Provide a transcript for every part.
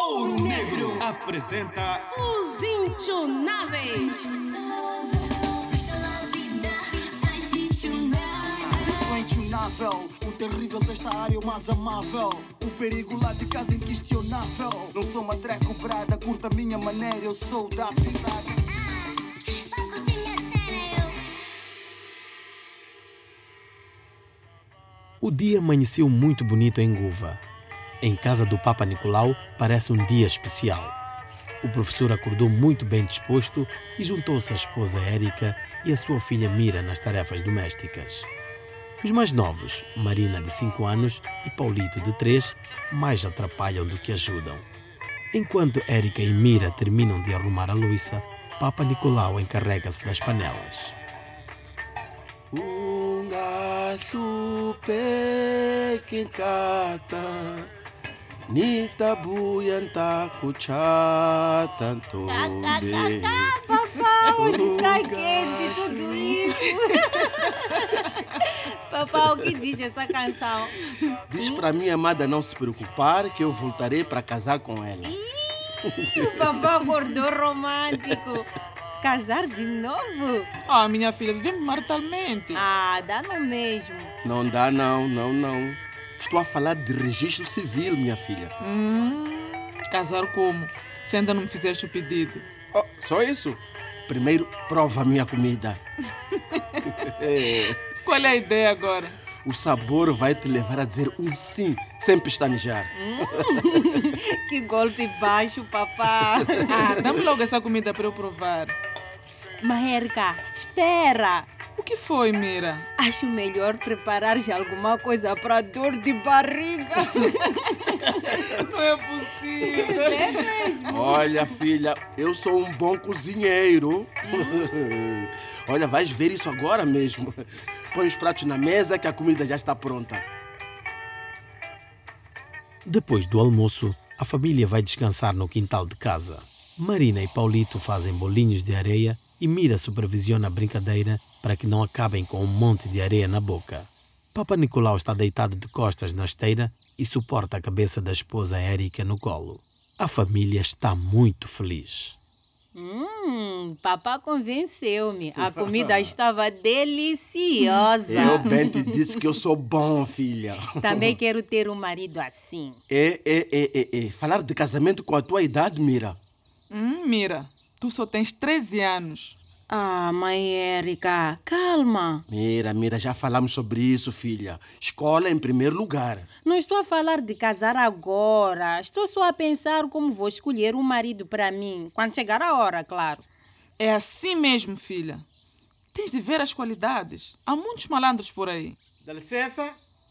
Ouro Negro apresenta Os Intionáveis. Eu sou intionável, o terrível desta área é o mais amável. O perigo lá de casa é inquestionável. Não sou uma drag cobrada, curta a minha maneira, eu sou da pesada. O dia amanheceu muito bonito em Guva. Em casa do Papa Nicolau parece um dia especial. O professor acordou muito bem disposto e juntou-se à esposa Érica e à sua filha Mira nas tarefas domésticas. Os mais novos, Marina de 5 anos e Paulito de 3, mais atrapalham do que ajudam. Enquanto Érica e Mira terminam de arrumar a louça, Papa Nicolau encarrega-se das panelas. Unga supe kinkata Nita buyanta kuchata tobe. Papá, hoje está quente tudo isso. Papá, o que diz essa canção? Diz para minha amada não se preocupar que eu voltarei para casar com ela. O papá acordou romântico. Casar de novo? Ah, minha filha, vivemos maritalmente. Ah, dá no mesmo. Não dá não. Estou a falar de registro civil, minha filha. Casar como? Se ainda não me fizeste o pedido. Oh, só isso? Primeiro, prova a minha comida. Qual é a ideia agora? O sabor vai te levar a dizer um sim, sem pestanejar. Que golpe baixo, papá. Ah, dá-me logo essa comida para eu provar. Maherka, espera. O que foi, Mira? Acho melhor preparar já alguma coisa para dor de barriga. Não é possível. É mesmo? Olha, filha, eu sou um bom cozinheiro. Olha, vais ver isso agora mesmo. Põe os pratos na mesa que a comida já está pronta. Depois do almoço, a família vai descansar no quintal de casa. Marina e Paulito fazem bolinhos de areia e Mira supervisiona a brincadeira para que não acabem com um monte de areia na boca. Papa Nicolau está deitado de costas na esteira e suporta a cabeça da esposa Érica no colo. A família está muito feliz. Papá convenceu-me. A comida estava deliciosa. Eu bem te disse que eu sou bom, filha. Também quero ter um marido assim. Falar de casamento com a tua idade, Mira. Mira, tu só tens 13 anos. Ah, mãe Érica, calma. Mira, já falamos sobre isso, filha. Escola em primeiro lugar. Não estou a falar de casar agora. Estou só a pensar como vou escolher um marido para mim. Quando chegar a hora, claro. É assim mesmo, filha. Tens de ver as qualidades. Há muitos malandros por aí. Dá licença?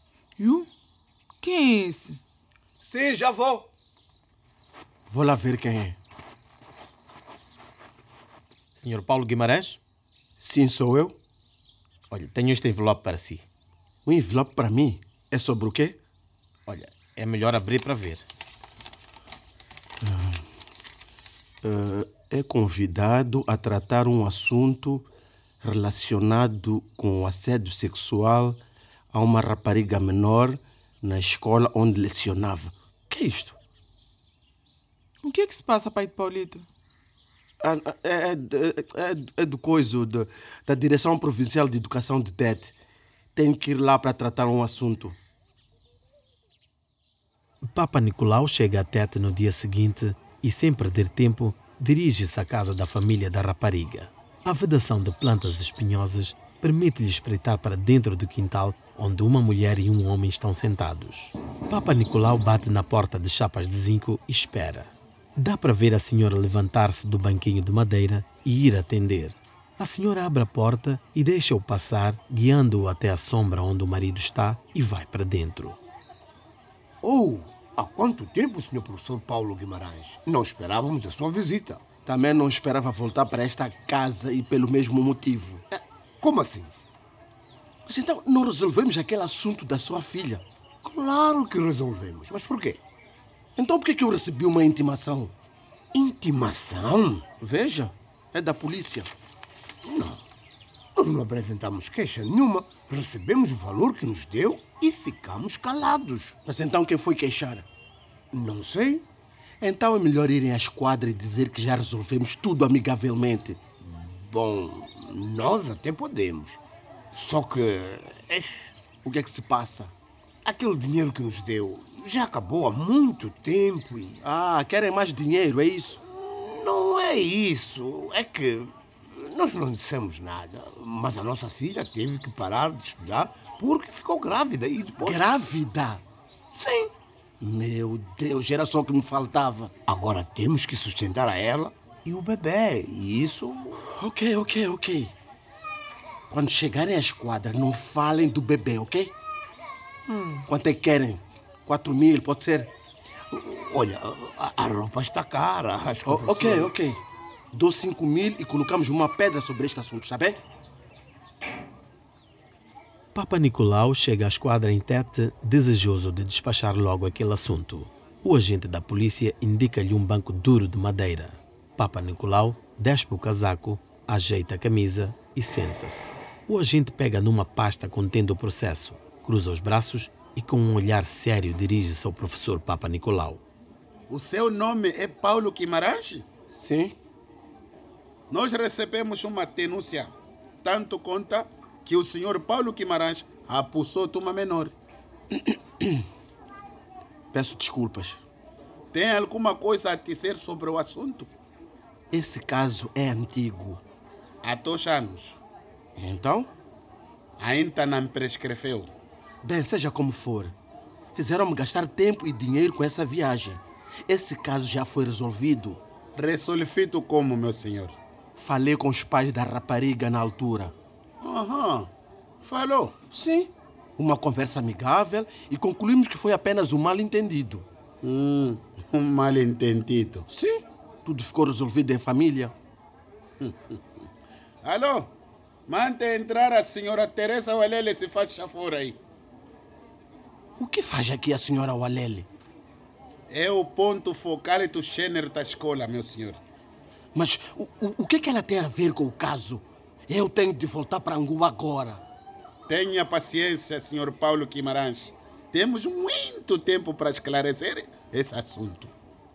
Quem é esse? Sim, já vou. Vou lá ver quem é. Senhor Paulo Guimarães? Sim, sou eu. Olha, tenho este envelope para si. Um envelope para mim? É sobre o quê? Olha, é melhor abrir para ver. É convidado a tratar um assunto relacionado com o assédio sexual a uma rapariga menor na escola onde lecionava. O que é isto? O que é que se passa, pai de Paulito? É do coiso, da Direção Provincial de Educação de Tete. Tenho que ir lá para tratar um assunto. Papa Nicolau chega a Tete no dia seguinte e, sem perder tempo, dirige-se à casa da família da rapariga. A vedação de plantas espinhosas permite-lhe espreitar para dentro do quintal onde uma mulher e um homem estão sentados. Papa Nicolau bate na porta de chapas de zinco e espera. Dá para ver a senhora levantar-se do banquinho de madeira e ir atender. A senhora abre a porta e deixa-o passar, guiando-o até a sombra onde o marido está e vai para dentro. Há quanto tempo, Sr. Professor Paulo Guimarães? Não esperávamos a sua visita. Também não esperava voltar para esta casa e pelo mesmo motivo. Como assim? Mas então não resolvemos aquele assunto da sua filha? Claro que resolvemos. Mas por quê? Então por que eu recebi uma intimação? Intimação? Veja, é da polícia. Não. Nós não apresentamos queixa nenhuma. Recebemos o valor que nos deu e ficamos calados. Mas então quem foi queixar? Não sei. Então é melhor irem à esquadra e dizer que já resolvemos tudo amigavelmente. Bom, nós até podemos. Só que O que é que se passa? aquele dinheiro que nos deu já acabou há muito tempo e... Querem mais dinheiro, é isso? Não é isso. É que nós não dissemos nada, mas a nossa filha teve que parar de estudar porque ficou grávida e depois... Grávida? Sim. Meu Deus, era só o que me faltava. Agora temos que sustentar a ela e o bebê. E isso... Ok. Quando chegarem à esquadra, não falem do bebê, ok? Quanto é que querem? 4.000, pode ser? Olha, a roupa está cara. Acho que Ok. Dou 5.000 e colocamos uma pedra sobre este assunto, está bem? Papa Nicolau chega à esquadra em Tete, desejoso de despachar logo aquele assunto. O agente da polícia indica-lhe um banco duro de madeira. Papa Nicolau despe o casaco, ajeita a camisa e senta-se. O agente pega numa pasta contendo o processo, cruza os braços e com um olhar sério dirige-se ao professor Papa Nicolau. O seu nome é Paulo Guimarães? Sim. Nós recebemos uma denúncia, tanto conta que o senhor Paulo Guimarães apossou uma menor. Peço desculpas. Tem alguma coisa a dizer sobre o assunto? Esse caso é antigo. Há 2 anos. Então? Ainda não prescreveu. Bem, seja como for. Fizeram-me gastar tempo e dinheiro com essa viagem. Esse caso já foi resolvido. Resolvido como, meu senhor? Falei com os pais da rapariga na altura. Falou? Sim. Uma conversa amigável e concluímos que foi apenas um mal-entendido. Um mal-entendido. Sim. Tudo ficou resolvido em família. Alô? Mande entrar a senhora Teresa Walele, se faz favor aí. O que faz aqui a senhora Walele? É o ponto focal do gênero da escola, meu senhor. Mas o que ela tem a ver com o caso? Eu tenho de voltar para Angola agora. Tenha paciência, senhor Paulo Guimarães. Temos muito tempo para esclarecer esse assunto.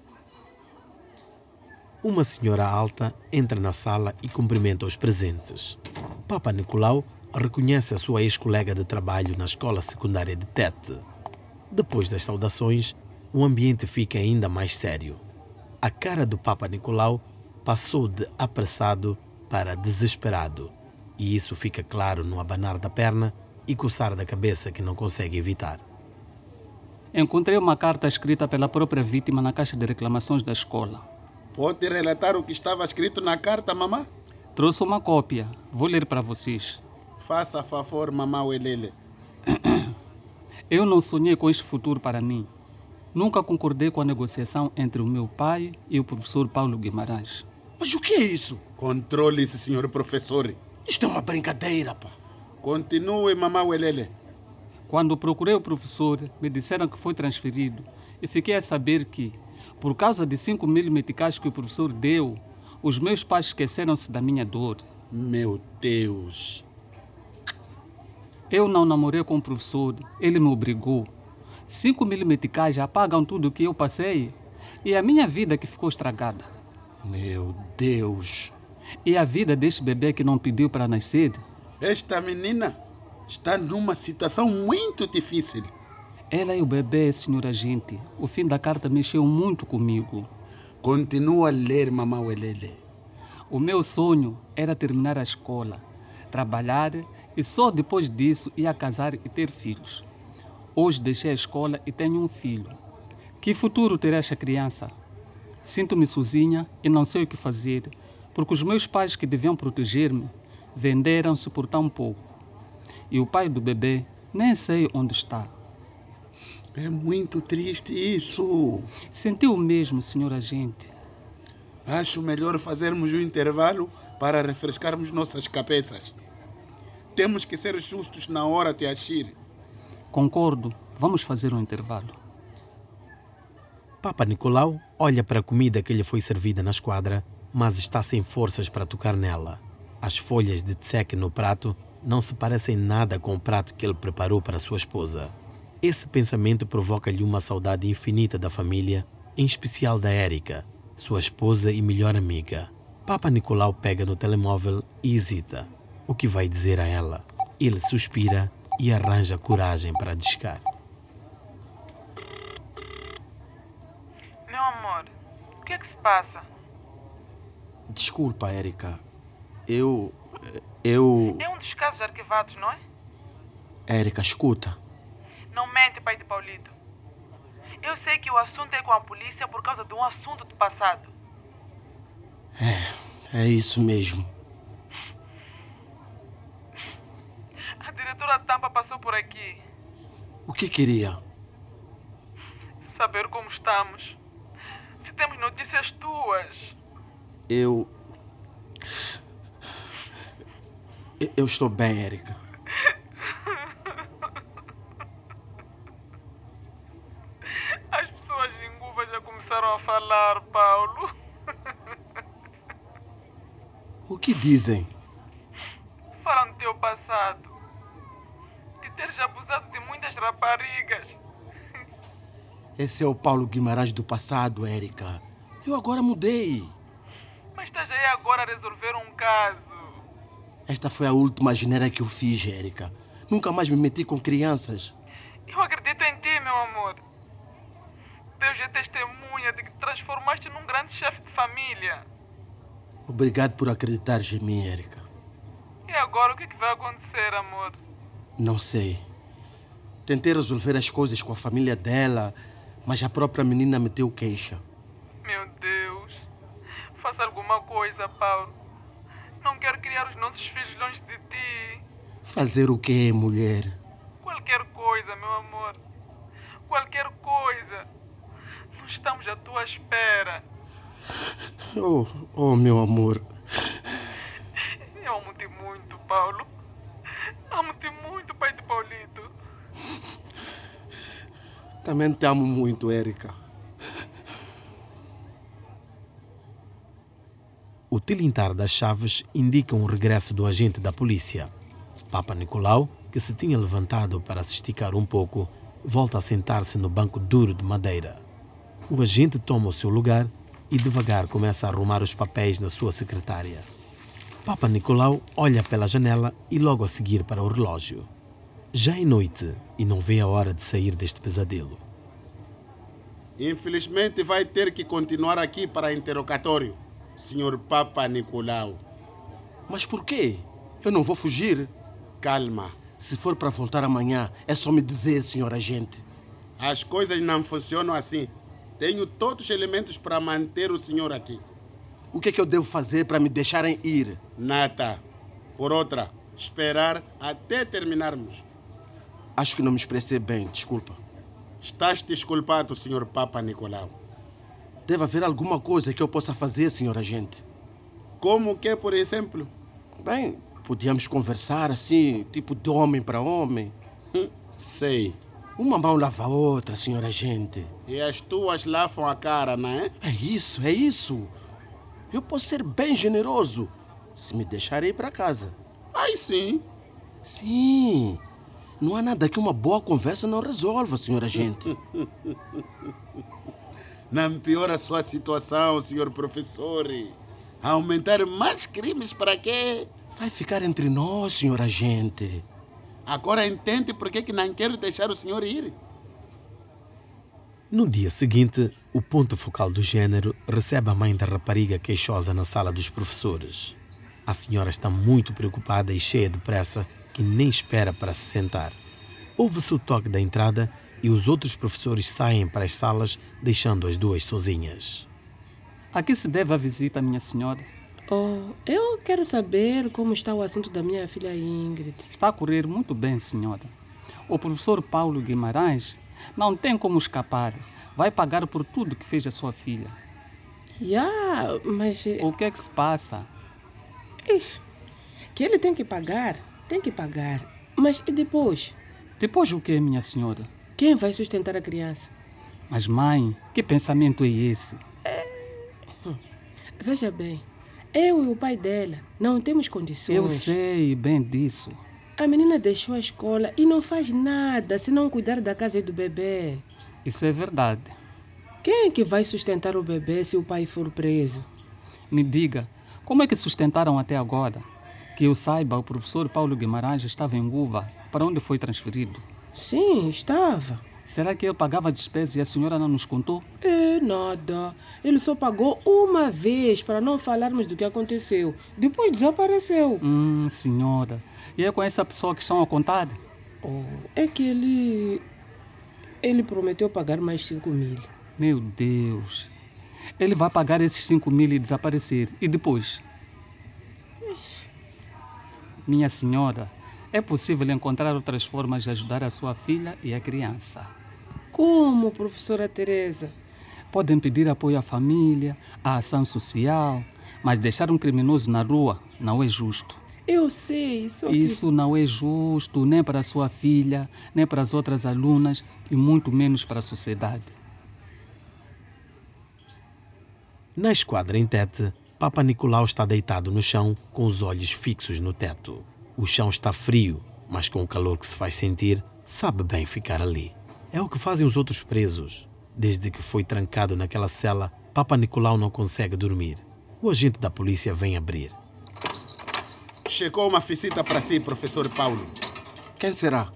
Uma senhora alta entra na sala e cumprimenta os presentes. Papa Nicolau reconhece a sua ex-colega de trabalho na escola secundária de Tete. Depois das saudações, o ambiente fica ainda mais sério. A cara do Papa Nicolau passou de apressado para desesperado, e isso fica claro no abanar da perna e coçar da cabeça que não consegue evitar. Encontrei uma carta escrita pela própria vítima na caixa de reclamações da escola. Pode relatar o que estava escrito na carta, mamã? Trouxe uma cópia. Vou ler para vocês. Faça favor, mamã Welele. Eu não sonhei com este futuro para mim. Nunca concordei com a negociação entre o meu pai e o professor Paulo Guimarães. Mas o que é isso? Controle-se, senhor professor. Isto é uma brincadeira, pá. Continue, mamã Welele. Quando procurei o professor, me disseram que foi transferido e fiquei a saber que, por causa de 5.000 meticais que o professor deu, os meus pais esqueceram-se da minha dor. Meu Deus. Eu não namorei com o professor, ele me obrigou. 5.000 meticais já pagam tudo o que eu passei e a minha vida que ficou estragada. Meu Deus. E a vida deste bebê que não pediu para nascer? Esta menina está numa situação muito difícil. Ela e o bebê, senhora agente. O fim da carta mexeu muito comigo. Continua a ler, mamã Welele. O meu sonho era terminar a escola, trabalhar e só depois disso ia casar e ter filhos. Hoje deixei a escola e tenho um filho. Que futuro terá esta criança? Sinto-me sozinha e não sei o que fazer, porque os meus pais que deviam proteger-me venderam-se por tão pouco. E o pai do bebê nem sei onde está. É muito triste isso. Senti o mesmo, senhor agente. Acho melhor fazermos um intervalo para refrescarmos nossas cabeças. Temos que ser justos na hora de agir. Concordo. Vamos fazer um intervalo. Papa Nicolau olha para a comida que lhe foi servida na esquadra, mas está sem forças para tocar nela. As folhas de tseque no prato não se parecem nada com o prato que ele preparou para sua esposa. Esse pensamento provoca-lhe uma saudade infinita da família em especial da Érica, sua esposa e melhor amiga. Papa Nicolau pega no telemóvel e hesita. O que vai dizer a ela? Ele suspira e arranja coragem para discar. Meu amor, o que é que se passa? Desculpa, Érica. Eu... É um dos casos arquivados, não é? Érica, escuta. Não mente, pai de Paulito. Eu sei que o assunto é com a polícia por causa de um assunto do passado. É isso mesmo. A diretora Tampa passou por aqui. O que queria? Saber como estamos. Se temos notícias tuas. Eu estou bem, Érica. As pessoas em Guva já começaram a falar, Paulo. O que dizem? Falam do teu passado. De teres abusado de muitas raparigas. Esse é o Paulo Guimarães do passado, Érica. Eu agora mudei. Mas estás aí agora a resolver um caso. Esta foi a última geneira que eu fiz, Érica. Nunca mais me meti com crianças. Eu acredito em ti, meu amor. Deus é testemunha de que te transformaste num grande chefe de família. Obrigado por acreditares em mim, Érica. E agora o que vai acontecer, amor? Não sei. Tentei resolver as coisas com a família dela, mas a própria menina meteu queixa. Meu Deus. Faça alguma coisa, Paulo. Não quero criar os nossos filhos longe de ti. Fazer o quê, mulher? Qualquer coisa, meu amor. Qualquer coisa. Nós estamos à tua espera. Oh, meu amor. Eu amo-te muito, Paulo. Amo-te muito, pai de Paulito. Também te amo muito, Érica. O tilintar das chaves indica um regresso do agente da polícia. Papa Nicolau, que se tinha levantado para se esticar um pouco, volta a sentar-se no banco duro de madeira. O agente toma o seu lugar e devagar começa a arrumar os papéis na sua secretária. Papa Nicolau olha pela janela e logo a seguir para o relógio. Já é noite e não vê a hora de sair deste pesadelo. Infelizmente vai ter que continuar aqui para interrogatório, Sr. Papa Nicolau. Mas por quê? Eu não vou fugir. Calma. Se for para voltar amanhã, é só me dizer, senhor agente. As coisas não funcionam assim. Tenho todos os elementos para manter o senhor aqui. O que é que eu devo fazer para me deixarem ir? Nada. Por outra, esperar até terminarmos. Acho que não me expressei bem, desculpa. Estás desculpado, Sr. Papa Nicolau. Deve haver alguma coisa que eu possa fazer, senhor agente. Como que, por exemplo? Bem, podíamos conversar assim, tipo de homem para homem. Sei. Uma mão lava a outra, senhor agente. E as tuas lavam a cara, não é? É isso. Eu posso ser bem generoso, se me deixarem ir para casa. Aí sim. Sim. Não há nada que uma boa conversa não resolva, senhor agente. Não piora a sua situação, senhor professor. Aumentar mais crimes para quê? Vai ficar entre nós, senhor agente. Agora entende por que não quero deixar o senhor ir. No dia seguinte, o ponto focal do gênero recebe a mãe da rapariga queixosa na sala dos professores. A senhora está muito preocupada e cheia de pressa que nem espera para se sentar. Ouve-se o toque da entrada e os outros professores saem para as salas, deixando as duas sozinhas. A que se deve a visita, minha senhora? Eu quero saber como está o assunto da minha filha Ingrid. Está a correr muito bem, senhora. O professor Paulo Guimarães não tem como escapar. Vai pagar por tudo que fez a sua filha. Mas... O que é que se passa? Que ele tem que pagar. Tem que pagar. Mas e depois? Depois o que, minha senhora? Quem vai sustentar a criança? Mas, mãe, que pensamento é esse? Veja bem, eu e o pai dela não temos condições. Eu sei bem disso. A menina deixou a escola e não faz nada se não cuidar da casa e do bebê. Isso é verdade. Quem é que vai sustentar o bebê se o pai for preso? Me diga, como é que sustentaram até agora? Que eu saiba, o professor Paulo Guimarães estava em Guva, para onde foi transferido. Sim, estava. Será que ele pagava despesas e a senhora não nos contou? Nada. Ele só pagou uma vez para não falarmos do que aconteceu. Depois desapareceu. Senhora. E é com essa pessoa que estão a contar? É que ele prometeu pagar mais 5.000. Meu Deus. Ele vai pagar esses 5.000 e desaparecer. E depois? Minha senhora, é possível encontrar outras formas de ajudar a sua filha e a criança. Como, professora Teresa? Podem pedir apoio à família, à ação social, mas deixar um criminoso na rua não é justo. Eu sei, Isso não é justo nem para a sua filha, nem para as outras alunas e muito menos para a sociedade. Na esquadra em Tete, Papa Nicolau está deitado no chão com os olhos fixos no teto. O chão está frio, mas com o calor que se faz sentir, sabe bem ficar ali. É o que fazem os outros presos. Desde que foi trancado naquela cela, Papa Nicolau não consegue dormir. O agente da polícia vem abrir. Chegou uma visita para si, professor Paulo. Quem será?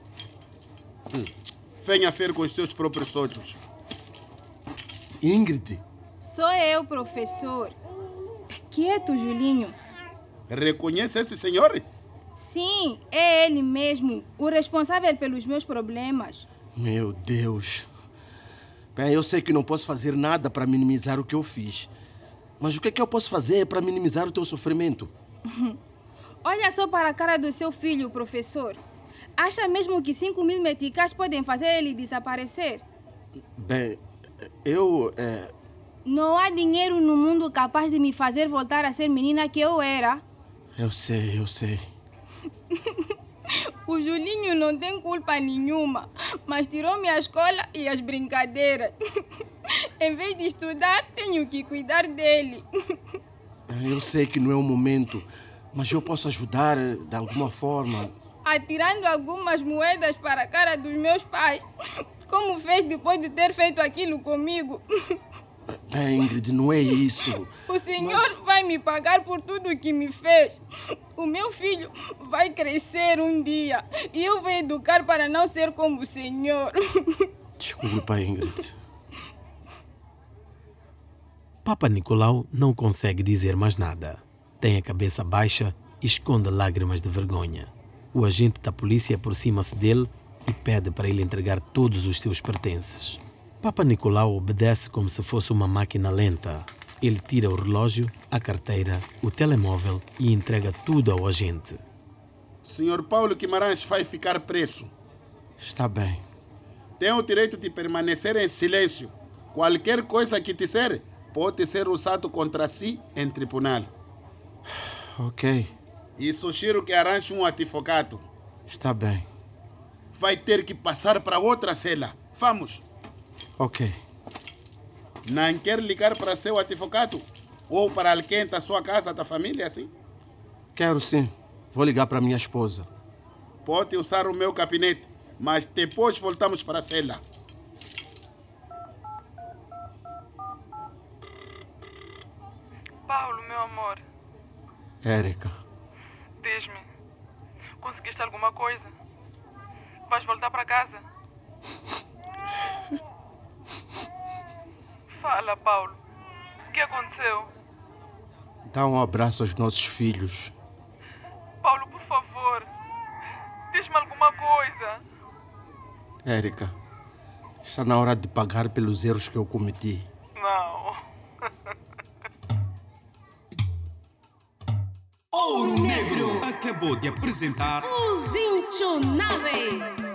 Venha ver com os seus próprios olhos. Ingrid. Sou eu, professor. Quieto, Julinho. Reconhece esse senhor? Sim, é ele mesmo, o responsável pelos meus problemas. Meu Deus. Bem, eu sei que não posso fazer nada para minimizar o que eu fiz. Mas o que é que eu posso fazer para minimizar o teu sofrimento? Olha só para a cara do seu filho, professor. Acha mesmo que 5.000 meticais podem fazer ele desaparecer? Bem, Não há dinheiro no mundo capaz de me fazer voltar a ser menina que eu era. Eu sei. O Julinho não tem culpa nenhuma, mas tirou-me a escola e as brincadeiras. Em vez de estudar, tenho que cuidar dele. Eu sei que não é o momento, mas eu posso ajudar de alguma forma. Atirando algumas moedas para a cara dos meus pais, como fez depois de ter feito aquilo comigo. Bem, Ingrid, não é isso. O senhor vai me pagar por tudo o que me fez. O meu filho vai crescer um dia e eu vou educar para não ser como o senhor. Desculpa, Ingrid. Papa Nicolau não consegue dizer mais nada. Tem a cabeça baixa e esconde lágrimas de vergonha. O agente da polícia aproxima-se dele e pede para ele entregar todos os seus pertences. Papa Nicolau obedece como se fosse uma máquina lenta. Ele tira o relógio, a carteira, o telemóvel e entrega tudo ao agente. Senhor Paulo Guimarães vai ficar preso. Está bem. Tem o direito de permanecer em silêncio. Qualquer coisa que disser pode ser usado contra si em tribunal. Ok. E sugiro que arranje um advogado. Está bem. Vai ter que passar para outra cela. Vamos. Ok. Não quer ligar para seu advogado? Ou para alguém da sua casa, da família, assim? Quero sim. Vou ligar para minha esposa. Pode usar o meu gabinete, mas depois voltamos para a cela. Paulo, meu amor. Érica. Diz-me, conseguiste alguma coisa? Vais voltar para casa? Fala, Paulo. O que aconteceu? Dá um abraço aos nossos filhos. Paulo, por favor. Diz-me alguma coisa. Érica, está na hora de pagar pelos erros que eu cometi. Não. Ouro Negro acabou de apresentar Os Intionáveis.